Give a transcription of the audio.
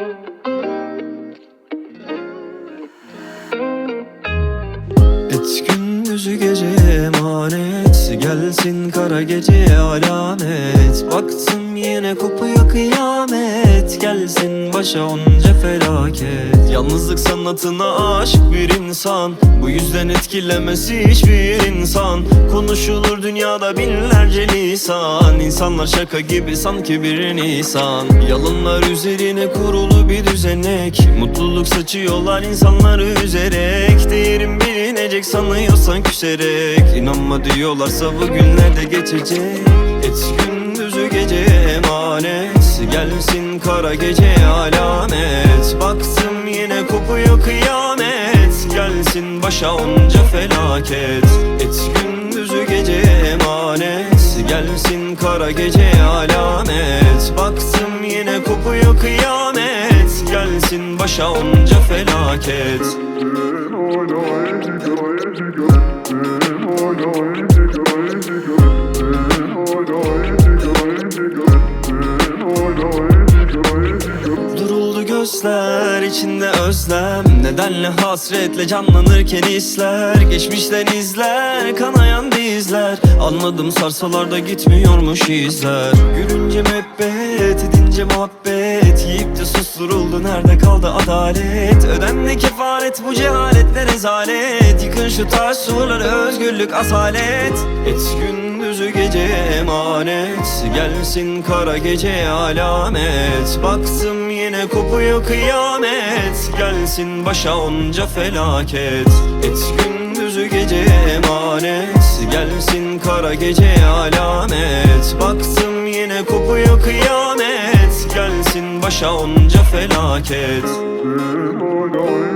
Et gündüzü gece emanet, gelsin kara gece alamet. Baktım yine kopuyor kıyamet, gelsin başa onca felaket. Yalnızlık sanatına aşık bir insan, bu yüzden etkilemesi hiçbir insan. Konuşulur dünyada binlerce lisan, İnsanlar şaka gibi sanki bir nisan. Yalanlar üzerine kurulu bir düzenek, mutluluk saçıyorlar insanları üzerek. Değerim bilinecek sanıyorsan küserek, İnanma diyorlarsa bu günler de geçecek. Et gündüzü gece emanet, gelsin kara gece alamet. Baktım yine kopuyor kıyamet, gelsin başa onca felaket. Et gündüzü gece emanet, gelsin kara gece alamet. Baktım yine kopuyor kıyamet, gelsin başa onca felaket. Duruldu gözler, içinde özlem, nedenle hasretle canlanırken hisler. Geçmişten izler, kanayan dizler, anladım sarsalarda gitmiyormuş izler. Gülünce müebbet, edince muhabbet, yiyip de susturuldu, nerede kaldı adalet? Ödendi kefaret, bu cehaletle rezalet. Yıkın şu taş surları, özgürlük asalet. Et gündüzü gece emanet, gelsin kara gece alamet. Baktım yine kopuyor kıyamet, gelsin başa onca felaket. Et gündüzü gece emanet, gelsin kara gece alamet. Baktım yine kopuyor kıyamet, gelsin başa onca felaket.